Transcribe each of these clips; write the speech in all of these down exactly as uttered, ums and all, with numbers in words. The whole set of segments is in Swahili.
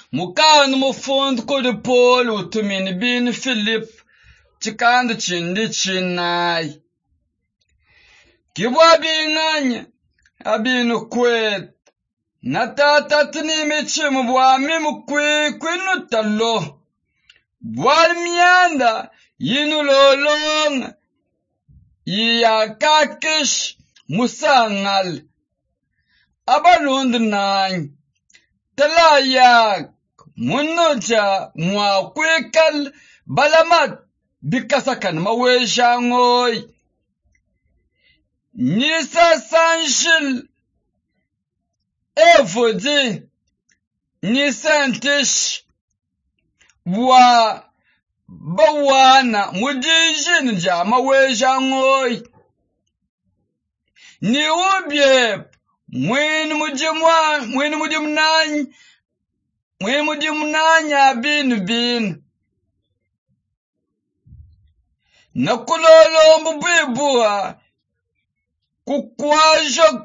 Mukan mufund ko de Paul utumin bin Philip chikand chindi chinai. Kibwa binganya abinu kwet. Natata tini mechi mbwa mimu kwe kwenu talo. Bwal mianda yinu lolong. Iya kakish musangal. Abalund nany. Talayak munoja mwa kwekal balamat bikasakan maweshangoy. Nisa sanshil evodi nisantish wa bawana mudijin ja maweshangoy. Ni ubye mwen mujimwa mwen mujimnany mwen mujimnanya bin bin nakulolo mbibua kukwajok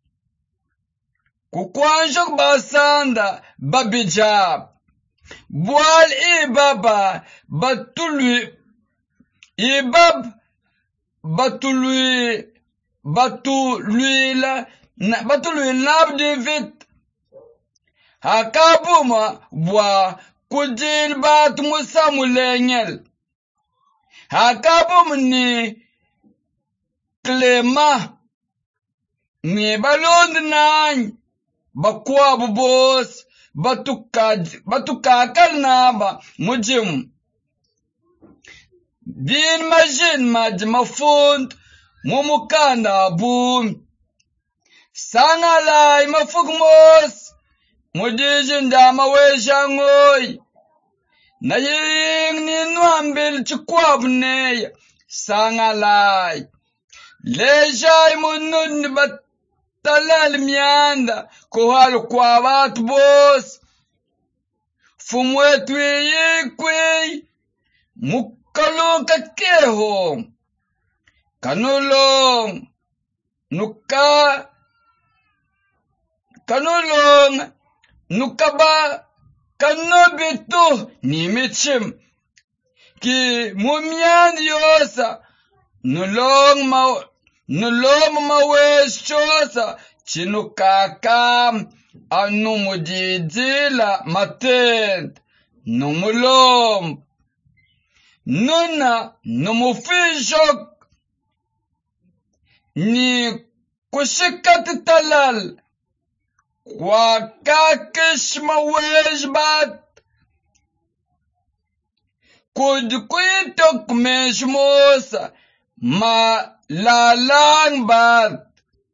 kukwajok basanda babijab bwal ibaba batului ibab batului batuluila na batului nab David hakabuma bwa kujil bat Musa mulengel hakabum ni klema ni balond nany bakwa bubos batukaj batukakal naba mujim bin majin maj mafund mumukanda bum sangalai mafugmos mudijin da maweshangoy na ying ni nwambil chikwabne sangalai lejay munun batalal mianda kohal kwabat bos fumwetwe yekwe mukalon kakeho kanulong nuka kanulong nukaba kanobeto ni mechim ki mumian yosa nulong ma nulong mawes chosa chinukakam anumujidila matent numulom nuna numufishok ni kushikat talal kwa kakish mawej bat kudkuitok meshmosa ma lalang bat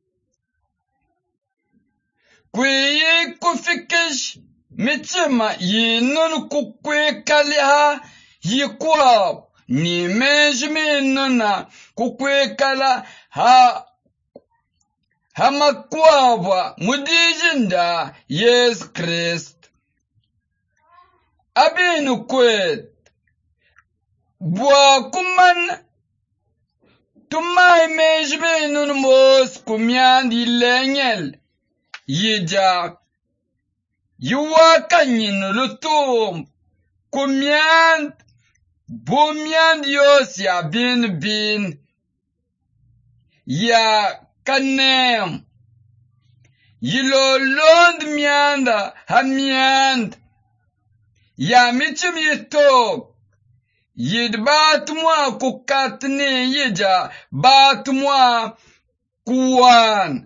kuyi kufikish michima yinun kukwe kaliha yikwab ni mejminuna kukwe kala ha hamakwabwa mudijinda Yes Christ abinu kwet bwa kuman tumai mejbenun mos kumyandi lenyel yija yuwa kanyin lutum kumyand bumyand yos ya bin bin ya kanem yilo lond mianda hamiand ya michim yitok yid batmwa kukatne yija batmwa kuwan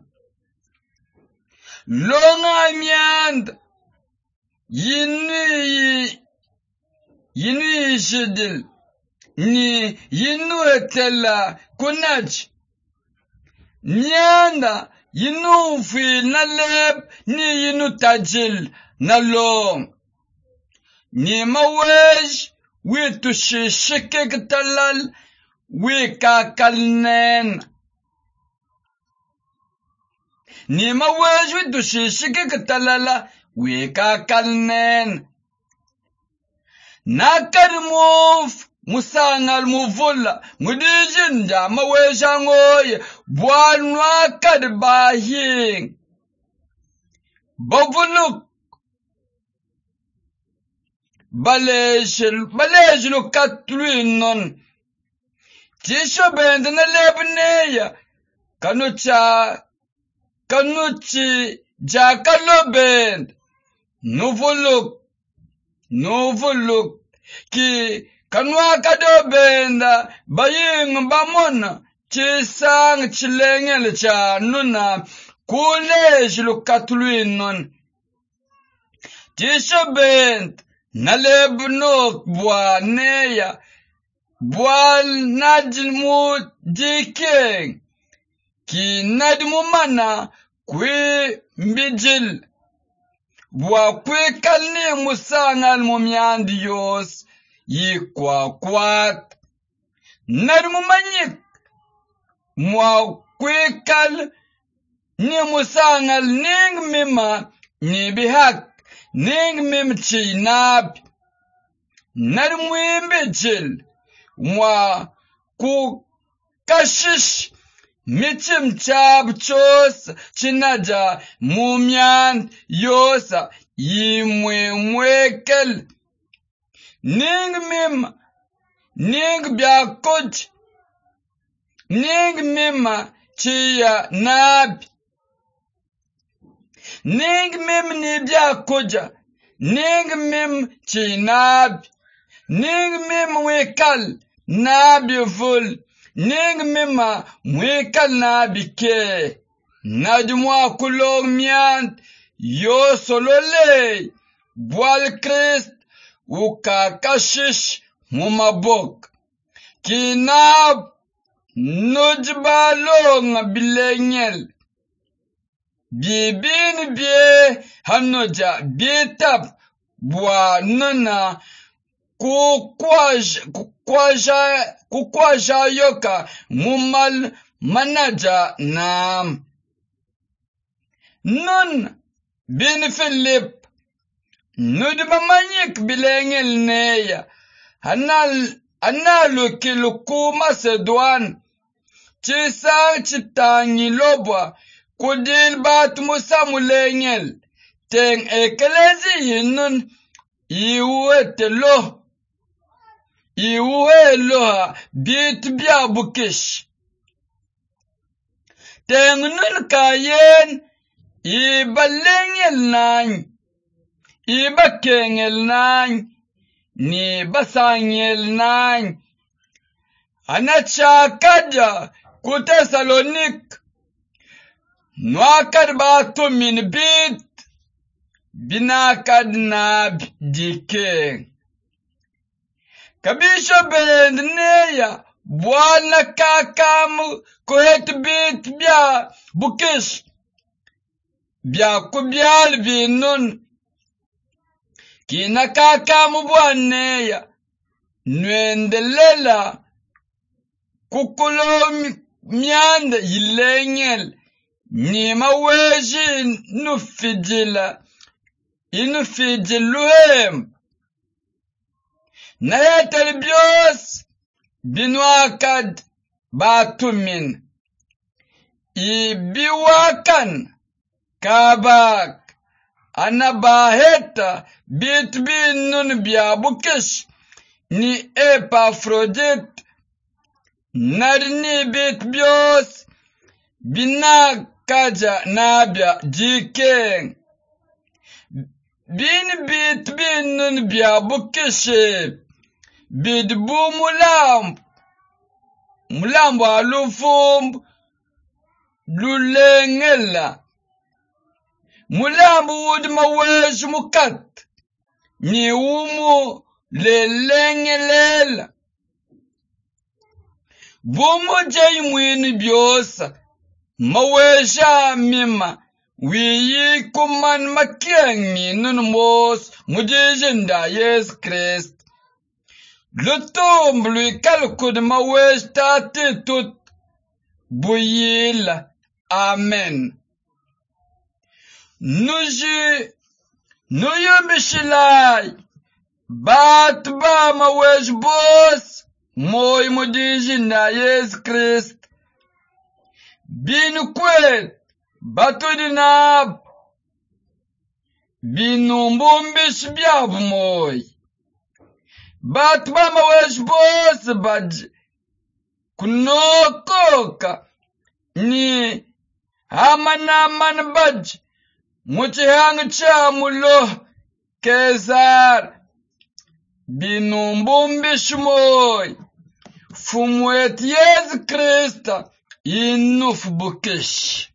longa miand yini yini shidil ni yinu etela kunaj Nyanda yinu fi na leb ni yinu tajil na long. Ni mawej wi tushishike talal wi kakalnen. Ni mawej wi tushishike talala wi kakalnen. Nakad move musangal muvula mudijinja maweshangoy bwanwa kad bahing bavuluk balejil balejil katluinon tisho bend na lebneya kanucha kanuchi jakalo bend novuluk novuluk ki kanwa kado benda baying bamona chisang chilengel cha nuna kulejil katluinon tisho bend nalebnok bwaneya bwal najmu dikeng ki nadmu mana kwe mbijil bwa kwe kalni musangal mumyandi yos yi kwa kwat nadmu manyik mwa kwe kal ni musangal ning mima ni bihak ning mim chinab narmuimbe jil mwa ku kashish michim chab chos chinaja mumyan yosa yimwe mwekel ning mim ning byakoj ning mima chiya nab ning mim ni byakoja ning mim chinab ning mim wekal nabivul ning mima wekal nabike najmwa kulong miant yo solole bwal Christ ukakashish mumabok kinab nujbalong bilengel bibin bie hanoja bietap bwa nana kukwaja kukwaja kukwaja yoka mumal manaja nam nun bin Philip nudba manyik bilengel neya anal analu kiluku Macedon chisa chitangi lobwa kudil bat musa mulengel teng ekelezi yinun iwete lo iwe loha bit bia bukish teng nun kayen ibalengel nany ibakengel nany ni basangel nany anachakaja ku Thessalonik nwakad batu min bit binakad nab dikeng kabisho bend neya bwana kakamu kohet bit bia bukish bia kubyal binun kina kakamu bwaneya nwendelela kukulo myanda yilengel nima weji nufijila inufijiluhem nayetel bios binwakad batumin ibiwakan kabak anabaheta bitbinun biabukish ni Epafrodit narni bitbios binakaja nabia jikeng bin bitbinun biabukishe bidbu mulamb mulamb alufumb lulengela mulamb wud mawesh mukat ni umu lelengelela bumu jay mwini biosa mawesha mima wiyi kuman makiang minun mos mujijinda Yes Christ lutum blui kalkud mawesh tatitut buyila amen nuji nuyubishilai bat ba mawesh bos moy mujijinda Yes Christ bin kwet batudinab binumbumbis biab moy bat mama wesh boss baj kunokoka ni amanaman baj muchihang chamulo Kesar binumbumbi shmoy fumwet Yesu Krista inuf bukish.